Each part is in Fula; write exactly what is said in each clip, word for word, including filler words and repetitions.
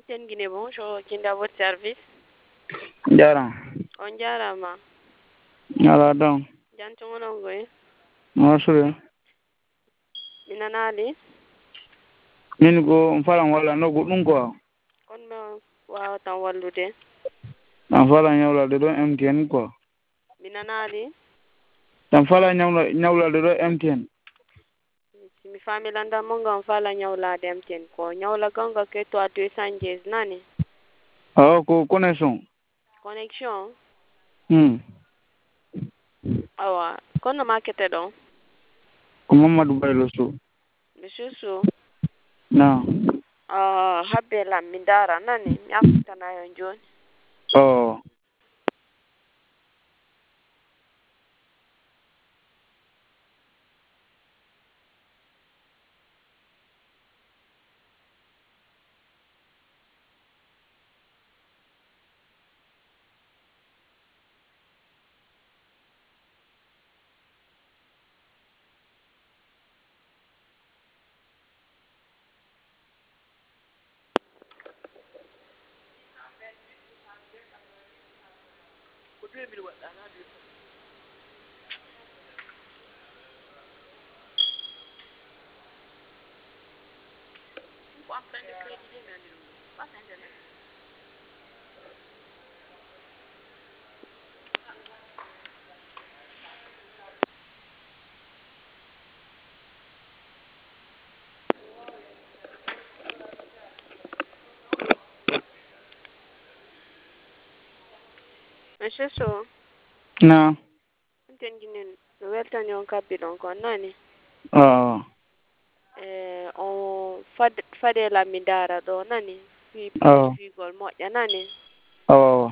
M T N Guinée, bonjour, qui est à votre service? Jara. On jarama. Ala don. Jantungo nongoy. Masure. Minanali. Min go mfala wala no go dum ko. Kon me wa tan wallude. Tan fala nyawla de do M T N ko. Minanali. Tan fala nyawla nyawla de do M T N. Mi famille anda monga fala nyawla de M T N ko. Nyawla ganga ke to deux cent dix nani. Oh ko connexion. Connexion. Hmm. Awa, kono market don. Ko Mamadou Baylo so. Monsieur So. Na. Ah, habela mindara nani. Miafuta na yonjo. Oh. Monsieur So. Na. M T N Guinée. Welta nyon kapilon ko nani. Oh. Eh, on fad fade la mindara do nani. Fi Oh. fi gol mo ya nani. Oh.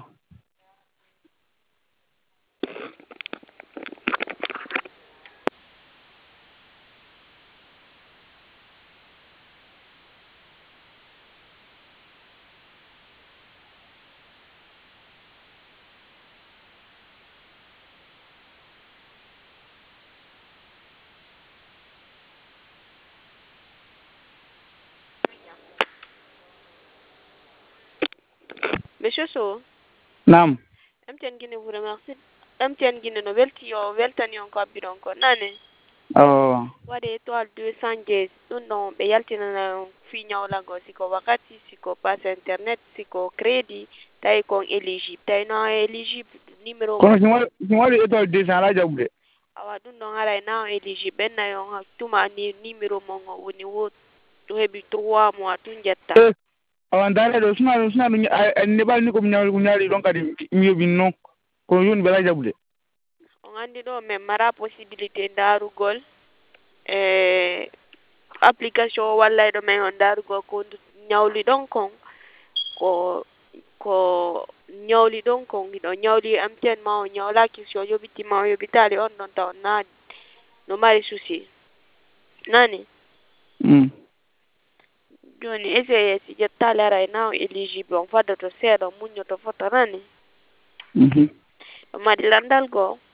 Monsieur So. Nam. M T N Guinée vous remercie. M T N Guinée no welti yo welta nyon kapilon ko nani. Oh. Wade étoile deux cent dix. Non, be yaltina na fi nyawla go siko wakati siko passe internet siko crédit tay kon éligible tay no éligible numéro Kono si wal si wal étoile deux cents la jabude. awa dun no ngala na éligible ben na yon tuma ni numéro mo ngo woni wo to hebi trois mois tun jetta. Eh. Awan dale do suna suna ne bal ni ko nyawli ko nyali don kadi mi yobi non. Ko yoni bela jabude. On andi do même mara possibilité darugol eh application walla do men on darugol ko nyawli don kon ko ko nyawli don kon do nyawli am ten ma on nyawla ki so yobiti ma yobitali on don taw na no mari souci nani Mm. joni essaye si jettale ray now eligible on fadda to seedo munyo to foto nani Mhm. madi landal go